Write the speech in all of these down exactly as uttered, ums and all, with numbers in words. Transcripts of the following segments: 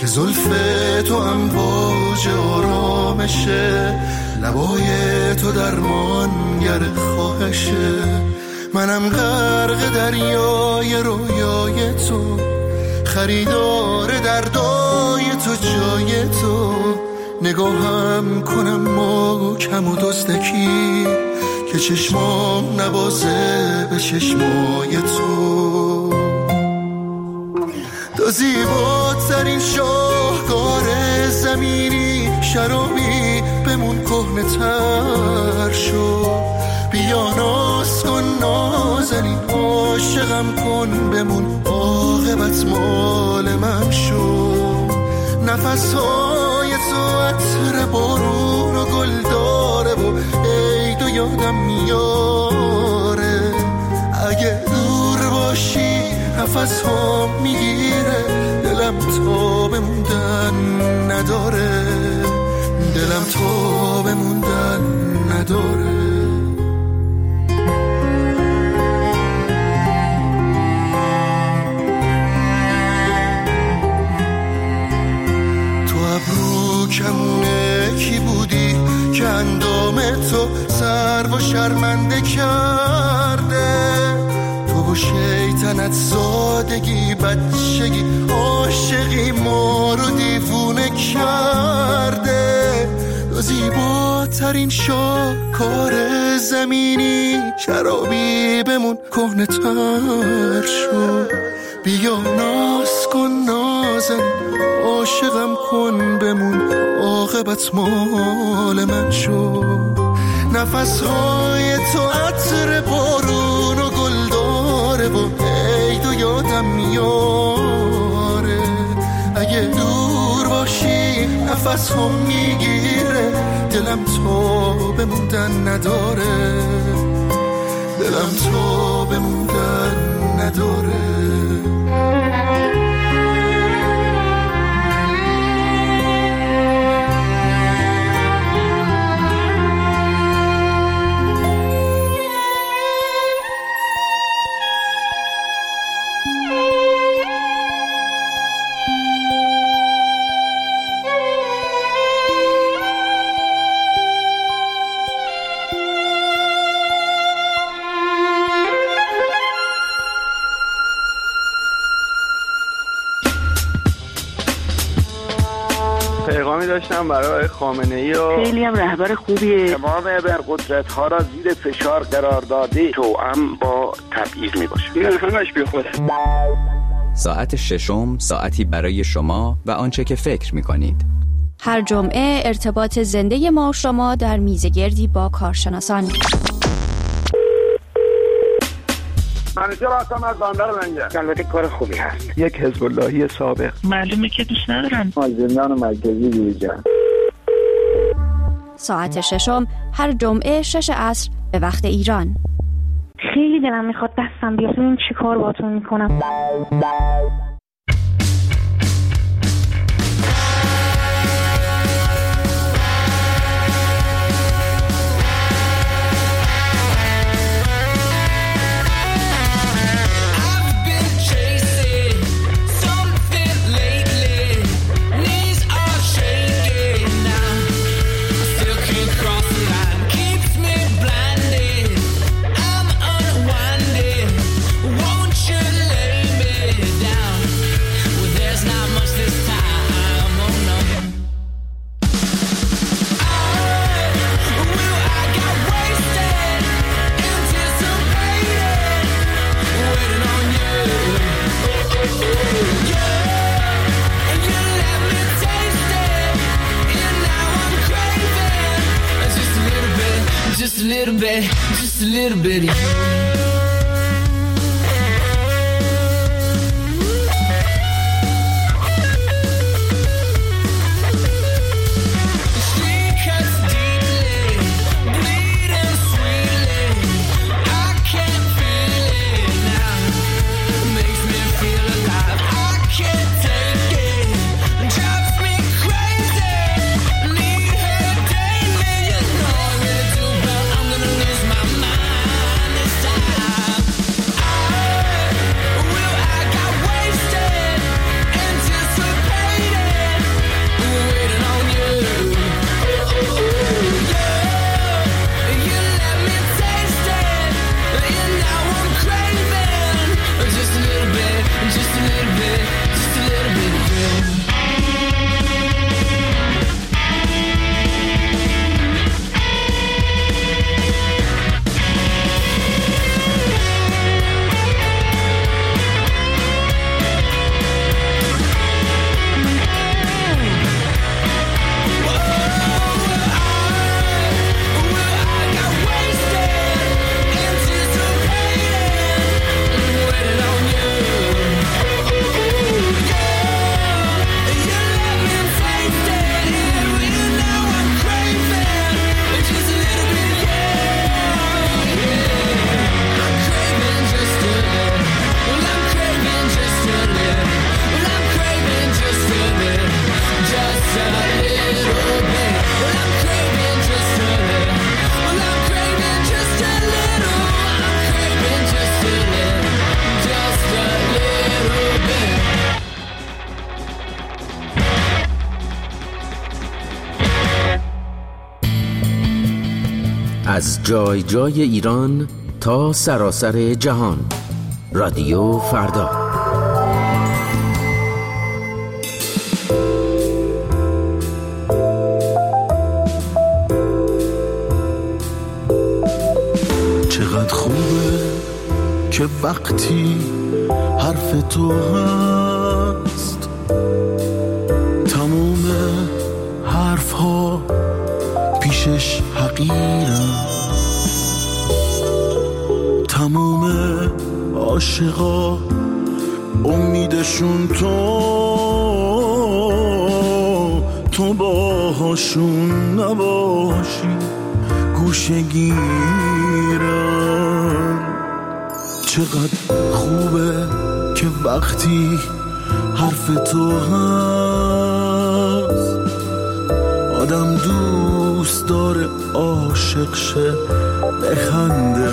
که زلف تو امواج آرامشه، لبای تو درمانگر خواهشه. منم غرق دریای رویای تو، خریدار دردای تو جای تو. نگاهم کنم محکم و دزدکی که چشمام نبازه به چشمای تو. تو زیباترین شاهکار زمینی، شرابی بمون کهنه تر شو. بیا ناز کن نازنین، عاشقم کن بمون، عاقبت مال من شو. نفسهای تو عطر بارون و گل داره و عید و یادم میاره. اگه دور باشی نفس ها میگیره، دلم تا بموندن نداره، دلم تا بموندن نداره. کمونه کی بودی که اندام تو سر و شرمنده کرده؟ تو و شیطنت زادگی بچگی عاشقی ما رو دیوونه کرده. تو زیباترین شاهکار زمینی، شرابی بمون کهنه تر شو. بیا ناز کن نازن، عاشقم کن بمون، عاقبت مال من شو. نفسهای تو عطر بارون و گل داره و عید و یادم میاره. اگه دور باشی نفس هم میگیره، دلم تا بموندن نداره، دلم تا بموندن نداره. پیغامی داشتم برای خامنه‌ای و خیلی هم رهبر خوبیه. تمام ابرقدرت‌ها را زیر فشار قرار داده، توأم با تبعیض میباشه. این همش بیخوده. ساعت ششم، ساعتی برای شما و آنچه که فکر می‌کنید. هر جمعه ارتباط زنده ما و شما در میزگردی با کارشناسان. منیجر هستم از بندر لنگر. البته کار خوبی هست. یک حزب اللهی سابق. معلومه که دوست ندارن. از زندان مرکزی جویجان. ساعت ششم هر جمعه شش عصر به وقت ایران. خیلی دلم میخواد دستم بیاد، این چی کار باهاتون میکنم. Just a little bit, just a little bit of you. This time از جای جای ایران تا سراسر جهان. رادیو فردا. چقدر خوبه که وقتی حرف تو هست تموم حرف ها پیشش حقیرم، تموم عاشقا امیدشون تو تو باهاشون نباشی گوشه گیرم. چقدر خوبه که وقتی حرف تو هست آدم دوست داره عاشق شه بخنده،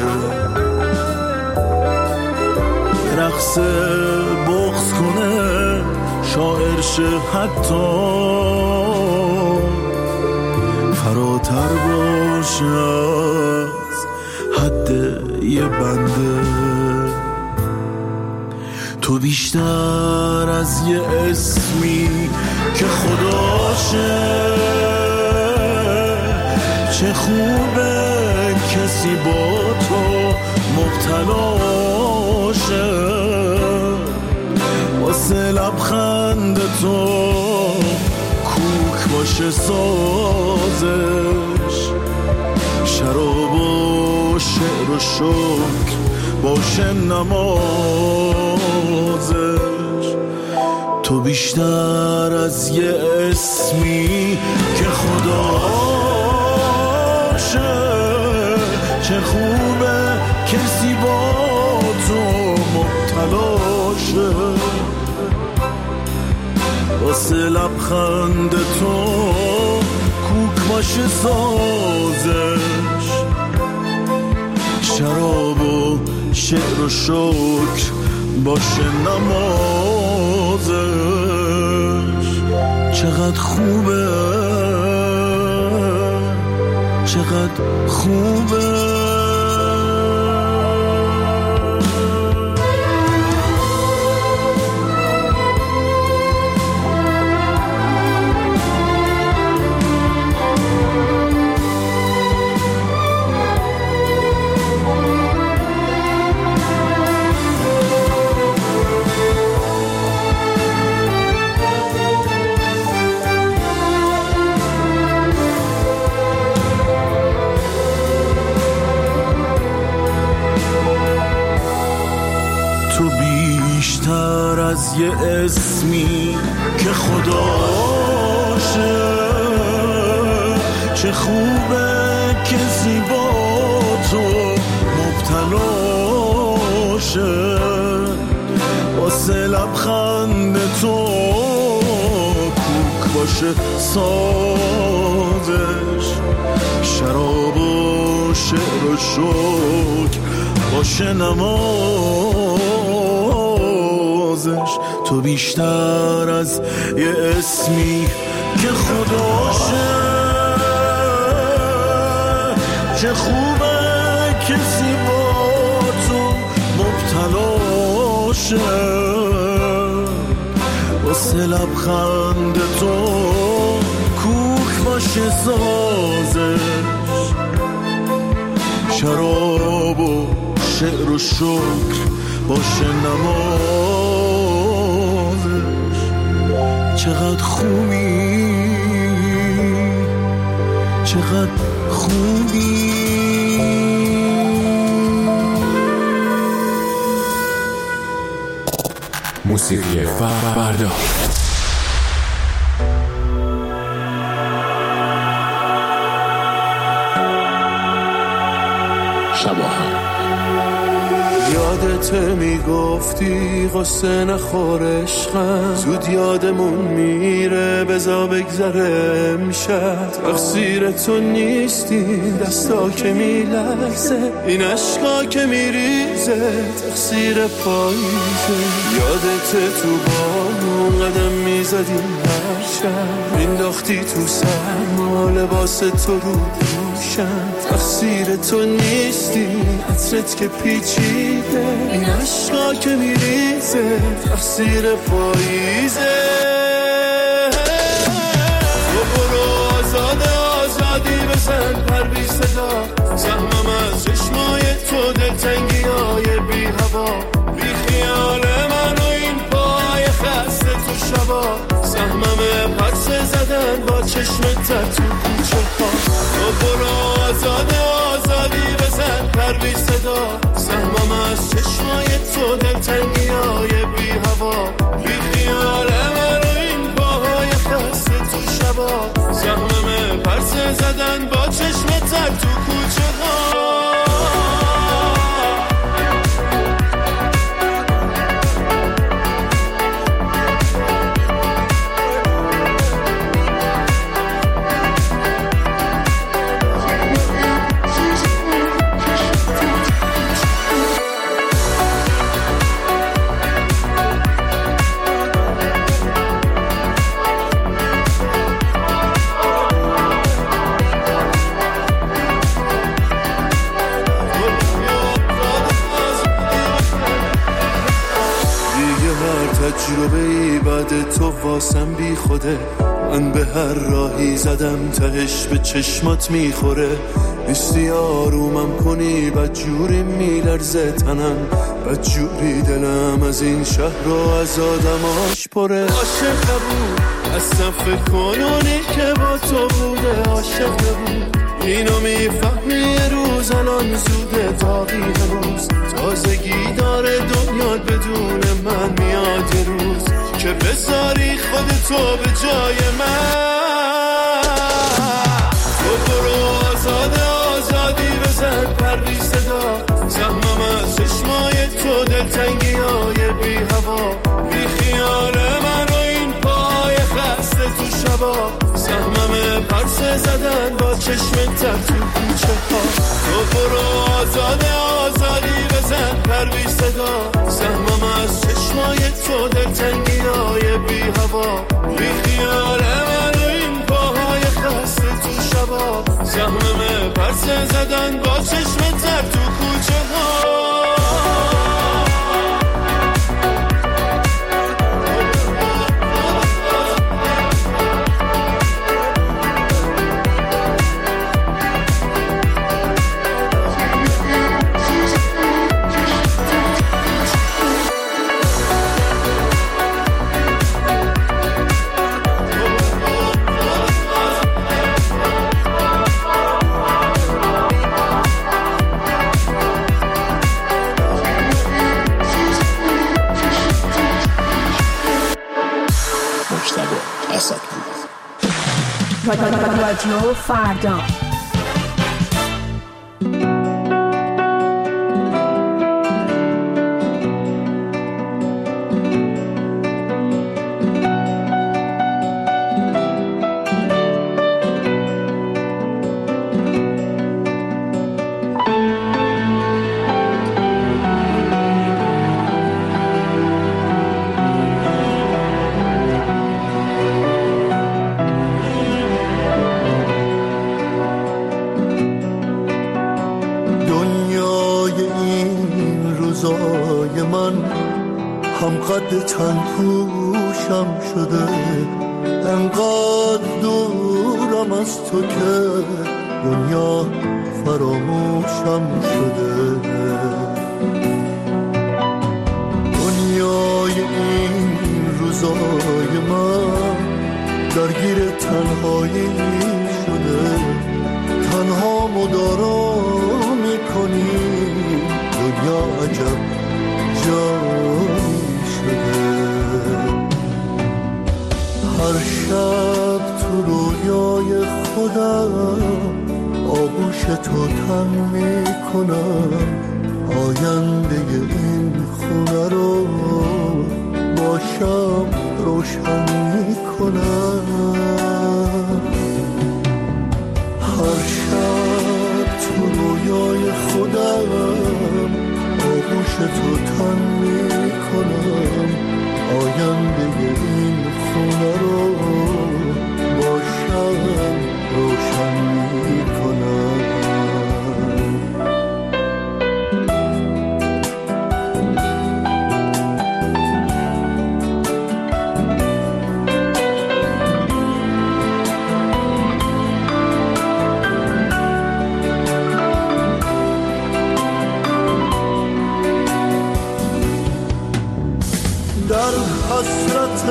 رقص بغض کنه شاعر شه حتی فراتر باشه از حد یه بنده. تو بیشتر از یه اسمی که خداشه، چه خوبه کسی با تو مبتلاشه، واسه لبخند تو کوک باشه سازش، شراب و شعر و شکر باشه نمازش. تو بیشتر از یه اسمی که خداشه، چه خوبه کسی با تو مبتلاشه، واسه لبخند تو کوک باشه سازش، شراب و شعر و شکر باشه نمازش. چقدر خوبه، چقدر خوبه. از یه اسمی که خداشه، چه خوبه کسی با تو مبتلاشه، واسه لبخند تو کوک باشه سازش، شراب و شعر و شکر باشه نمازش. تو بیشتر از یه اسمی که خداشه، چه خوبه کسی با تو مبتلاشه، واسه لبخند تو کوک باشه سازش، شراب و شعر و شکر باشه نمازش. چقدر خوبی، چقدر خوبی. موسیقی فردا. یادت یادت میگفتی قصه نخور عشقم، زود یادمون میره بزا بگذره امشب. تقصیر تو نیستی دستا که میلرزه، این عشقا که میریزه تقصیر پاییزه. یادت تو بامون قدم میزدیم هر شب، مینداختی تو سرما لباس تو رو دوشم. تقصیر تو نیستی عطرت که پیچیده، این عشقا که میریزه تقصیر پاییزه. تو برو آزاده آزادی بزن پر بی صدا، سهمم از چشمای تو دلتنگی های بی هوا، بی خیال من و این پای خسته تو شبا. سهمم پرسه زدن با چشمت تو کوچه ها. تو برو آزاده آزادی بزن پر بی صدا، سهمم از چشمای تو دلتنگی های بی هوا، بی خیال من و این پاهای خسته تو شبا. سهمم پرسه زدن با چشمت تو کوچه ها. تجربه‌ای بعد تو واسم بی خوده، من به هر راهی زدم تهش به چشمات میخوره. نیستی آرومم کنی بدجوری میلرزه تنم، بدجوری دلم از این شهر و از آدماش پره. عاشق نبود اصلا فکر کنونی که با تو بوده، عاشق نبود اینو میفهمی یه روز الان زوده تاقی هنوز. تازگی داره دنیا بدون من میاد یه روز که بذاری خودتو به جای من. تو برو آزاده آزادی بزن پر بی صدا، سهمم از چشمای تو دلتنگی های بی هوا، بی خیال من و این پای خسته تو شبا. سهمم پرسه زدن با چشمت تو کوچه ها. تو برو آزاده آزادی بزن پر بی صدا، سهمم از چشمای تو دلتنگی های بی هوا، بی خیال من و این پاهای خسته تو شبا. سهمم پرسه زدن با چشمت تو کوچه ها. رادیو فردا. قد تن پوشم شده، انقدر دورم از تو که دنیا فراموشم شده. دنیای این روزای من درگیر تنهایی شده، تنها مدارا میکنی دنیا عجب جایی شده. هر شب تو رویای خودم آغوش تو تن میکنم، آینده این خونه رو با شب روشن میکنم. هر شب تو رویای خودم آغوش تو تن میکنم. آینده این خونه رو با شب روشن میکنم. در حسرت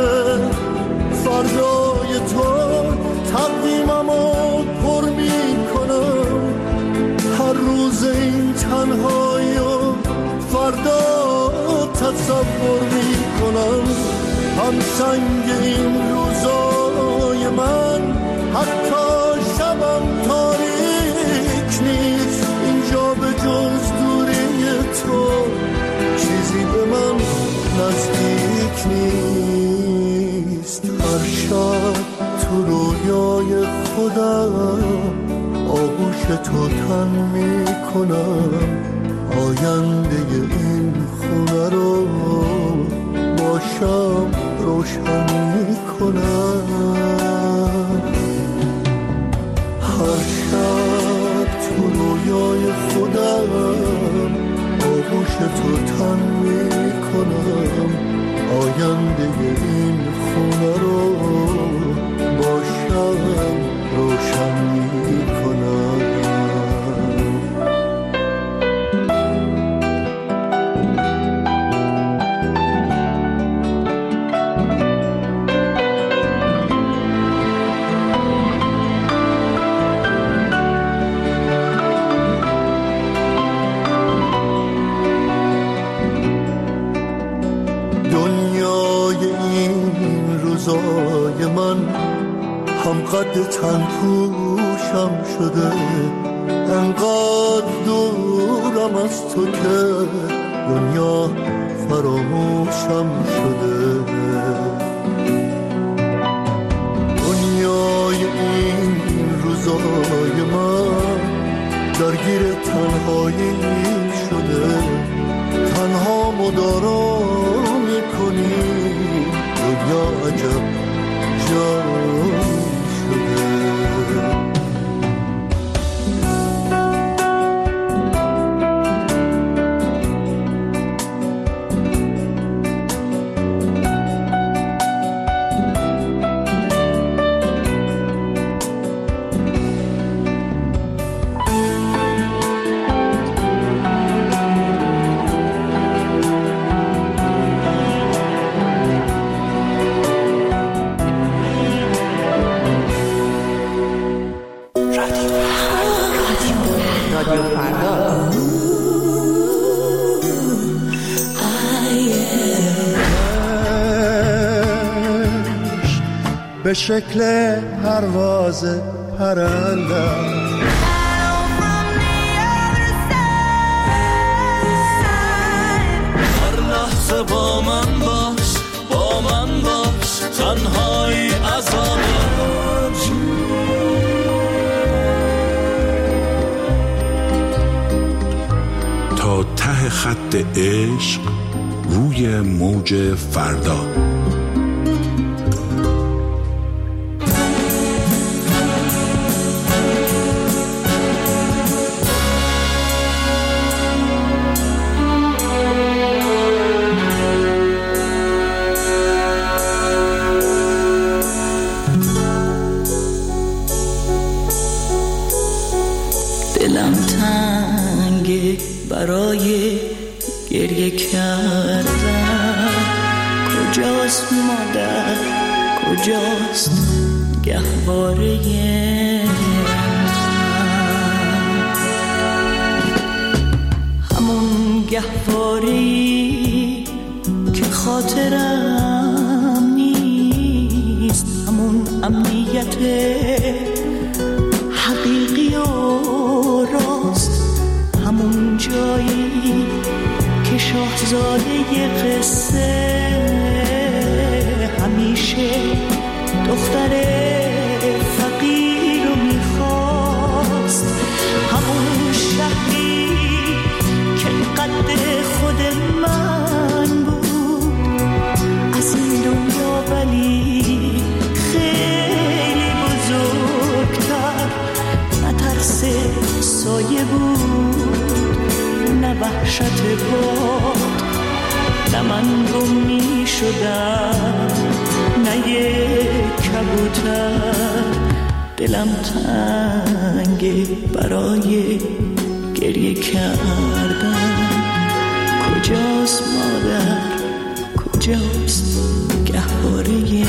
فردای تو تقویممو پر می کنم. هر روز این تنهایی و فردا تصور می کنم. هم سنگ این روزای من حتی شبم تاریک نیست. اینجا به جز دوری تو چیزی به من نزدیک نیست. هر شب تو رویای خودم آغوش تو تن می کنم. آینده این خونه رو با شب روشن می کنم. هر شب تو رویای خودم آغوش تو تن می کنم. آینده این خونه رو با شب روشن می کنم. من هم قد تن پوشم شده. انقدر دورم از تو که دنیا فراموشم شده. دنیای این روزای من درگیر تنهایی شده. تنها مدارا میکنی دنیا عجب جایی شده. به شکل پرواز پرنده هر لحظه با من باش، با من باش، تنهایی عذابه. تا ته خط عشق روی موج فردا. دلم تنگه برای گریه کردن. کجاست مادر، کجاست گهواره همون گهواری که خاطرم نیست. همون امنیت حقیقی و راست، همون جایی شاهزاده قصه همیشه دختر فقیر رو میخواست، همون شهری که قد خود من بود، از این دنیا ولی خیلی بزرگتر، نه ترس سایه بود نه وحشت باد، نه من گم می شدم نه یک کبوتر، دلم تنگه برای گریه کردن. کجاست مادر، کجاست گهواره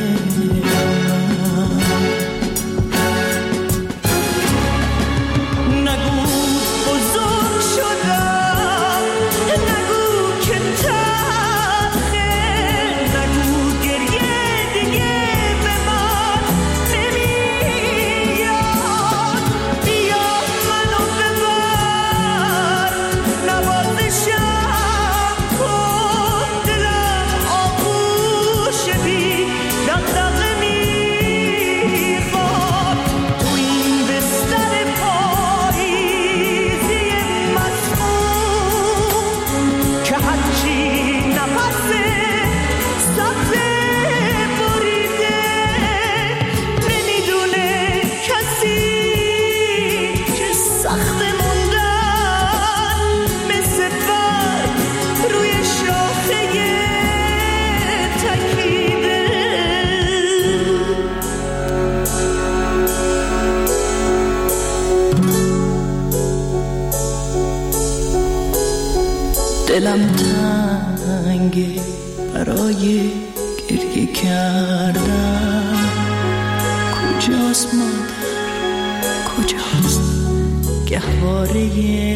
دلم تنگه برای گریه کردن. کجاست مادر، کجاست گهواره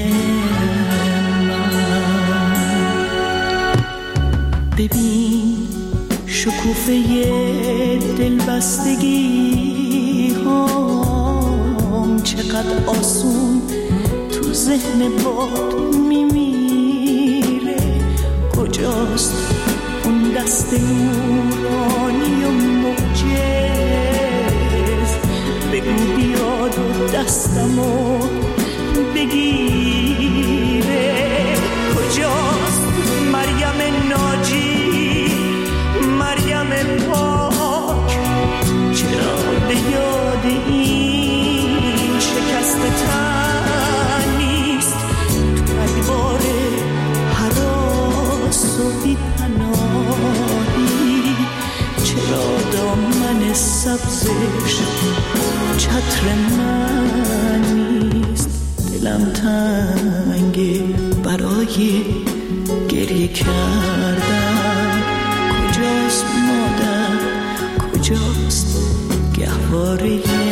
من؟ ببین شکوفه دلبستگی هم چقدر آسون تو ذهن باد میمیره. کجاست اون دست نورانی و معجز؟ بگو بیاد و دستمو بگیره. کجاست مریم ناجی، مریم پاک؟ چرا به یاد این شکست تن نیست؟ تو ادوار هراس و بی پناهی، چرا دامن سبزش چتر من نیست؟ دلم تنگه برای گریه کردن. کجاست مادر، کجاست گهواره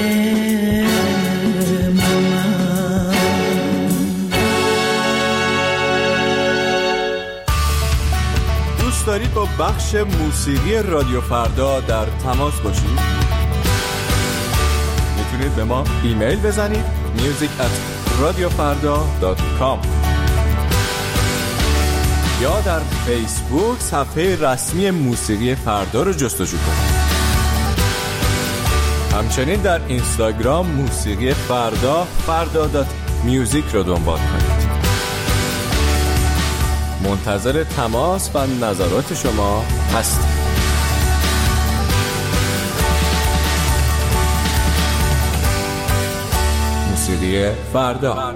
من؟ دوست دارید با بخش موسیقی رادیو فردا در تماس باشید؟ میتونید به ما ایمیل بزنید music at radiofarda dot com یا در فیسبوک صفحه رسمی موسیقی فردا رو جستجو کنید. همچنین در اینستاگرام موسیقی فردا فردا دات میوزیک رو دنبال کنید. منتظر تماس و نظرات شما هستیم. موسیقی فردا.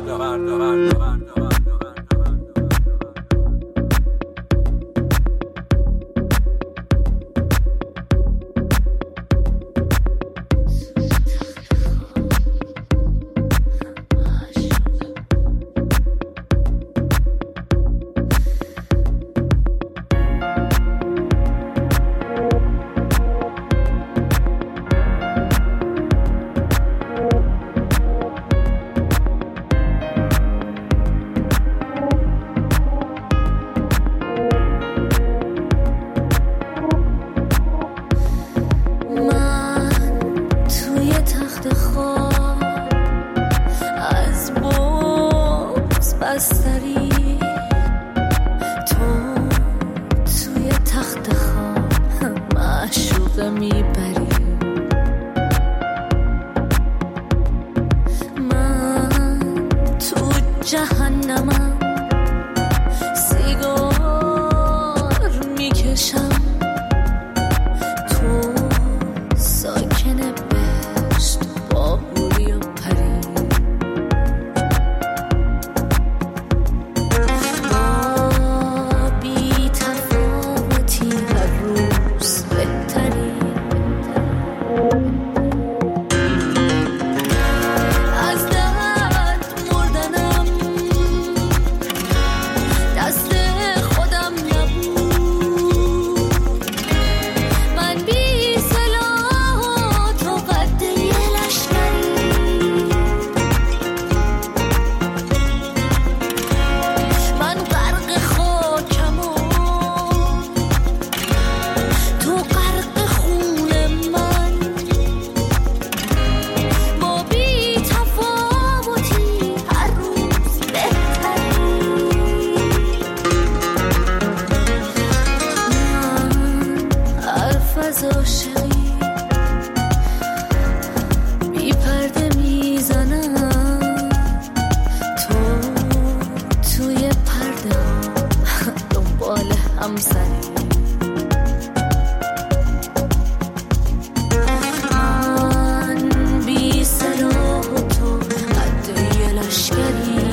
از عاشقی بی پرده میزنم، تو توی پرده ها دنبال همسری. من بی سلاح و تو قد یه لشکری،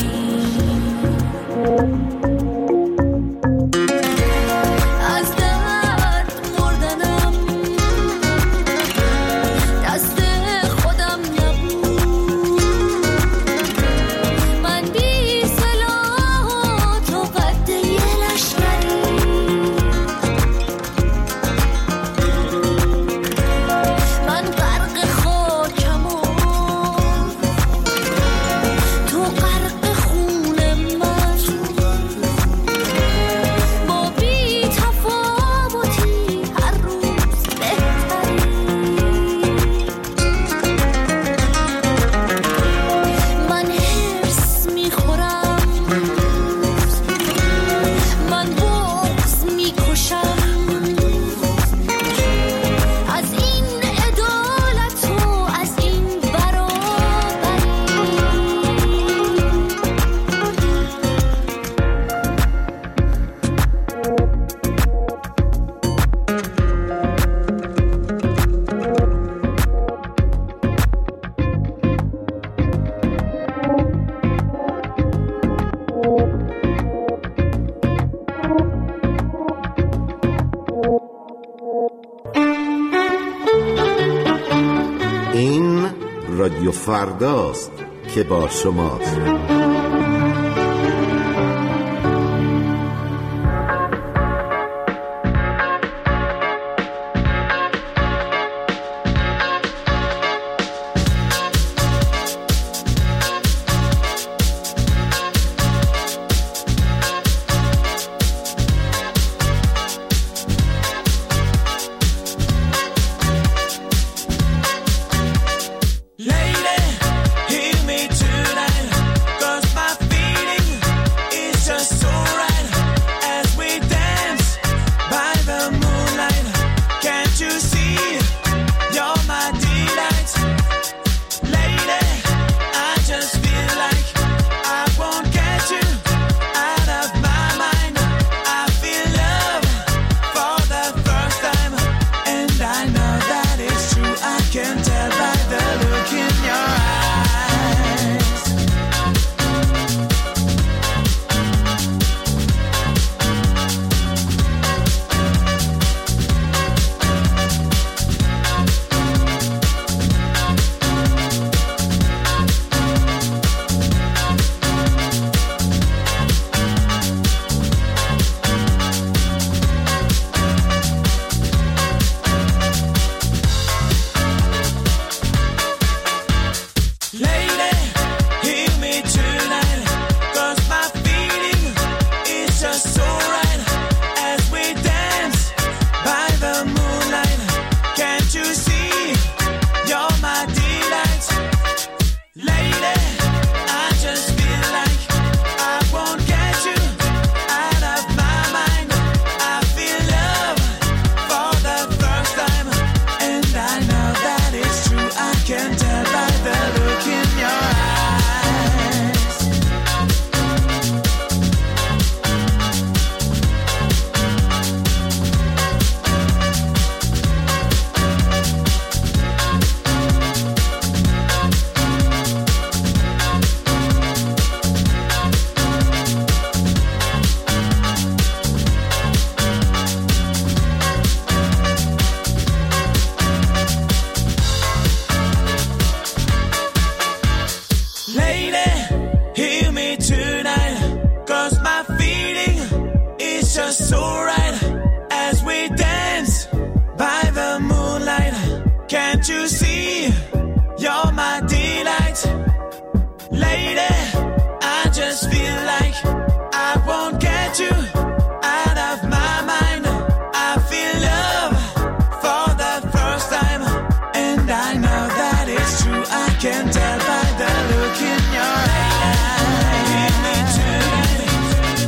رادیو فرداست که با شماست.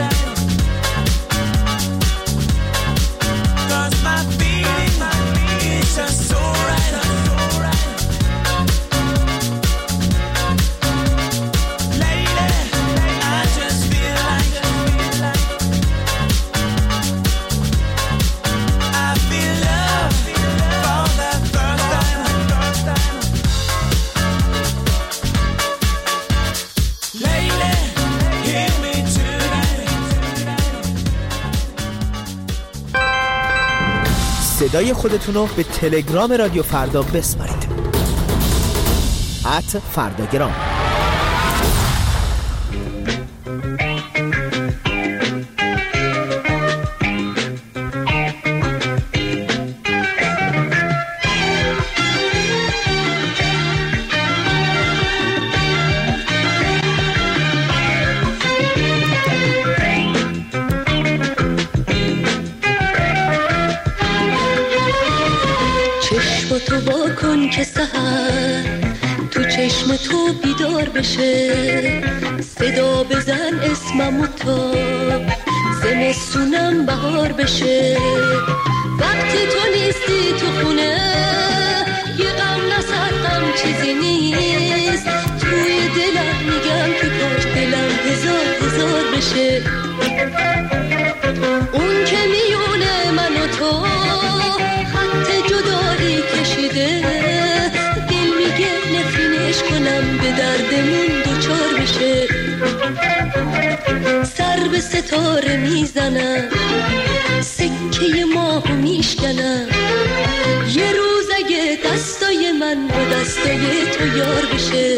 Cause my feeling صدای خودتون رو به تلگرام رادیو فردا بسپارید. ات فرداگرام. تو با کن که سحر تو چشم تو بیدار بشه، صدا بزن اسممو تا زمستونم بهار بشه. وقتی تو نیستی تو خونه یه غم نصد غم چیزی نیست، توی دلم میگم که کاش دلم هزار هزار بشه. اون که میونه من و تو خط جدایی کشیده، دل میگه نفرینش کنم به دردمون دوچار بشه. سر به ستاره میزنم، سکه ماهو میشکنم، یه روز اگه دستای من با دستای تو یار بشه.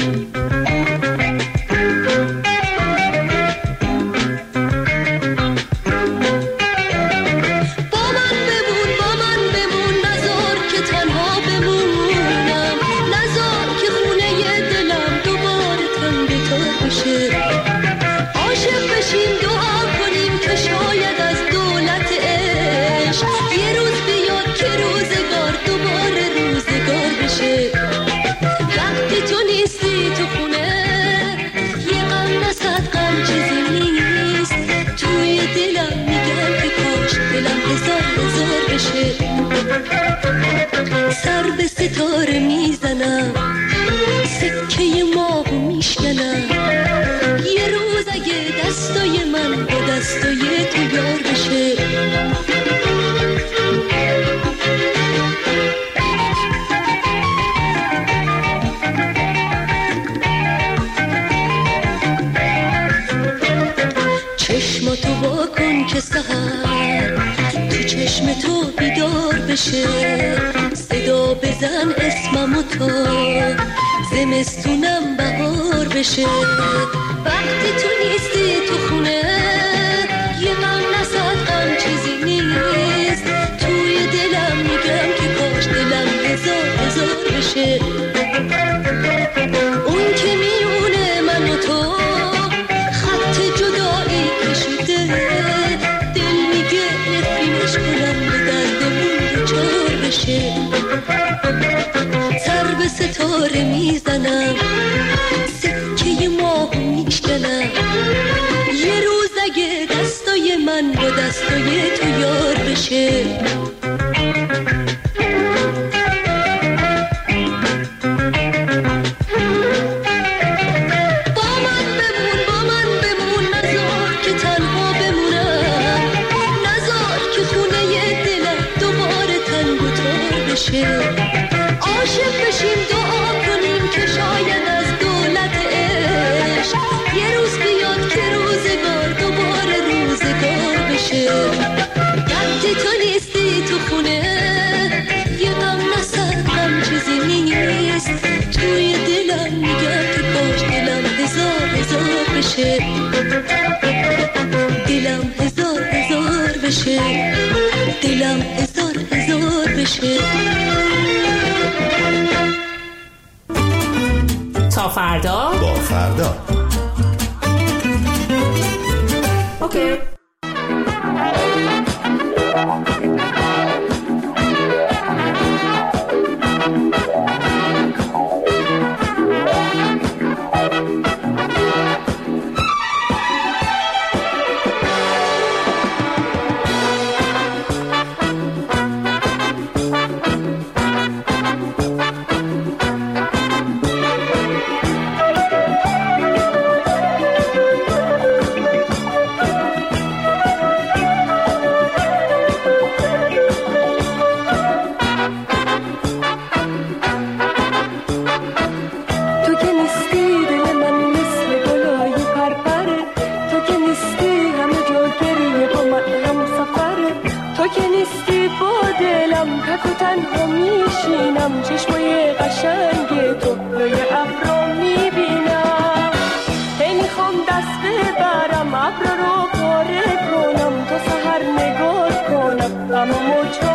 سر به ستاره میزنم، سکه ماهو میشکنم، یه روز اگه دستای من با دستای تو یار بشه. چشماتو با کن که سحر تو چشم تو بیدار بشه، صدا بزن اسممو تا زمستونم بهار بشه. وقتی تو نیستی تو خونه یه غم نصد غم چیزی نیست، توی دلم میگم که کاش دلم هزار هزار بشه. اون که میونه من و تو خط جدایی کشیده، دل میگه نفرینش کنم به دردمون دوچار بشه. سر به ستاره میزنم، سکه ماهو میشکنم، یه روز اگه دستای من با دستای تو یار بشه. عاشق بشیم دعا کنیم که شاید از دولت عشق یه روز بیاد که روزگار دوباره روزگار بشه. وقتی تو نیستی تو خونه یه غم نصد غم چیزی نیست، توی دلم میگم که کاش دلم هزار هزار بشه. دلم هزار هزار بشه، دلم هزار هزار بشه. تا فردا با فردا. اوکی. میرم تک و تنها میشینم چشمای قشنگ تو روی ابرا میبینم هی میخوام دست ببرم ابرا رو پاره کنم تا سحر نگاه کنم اما موج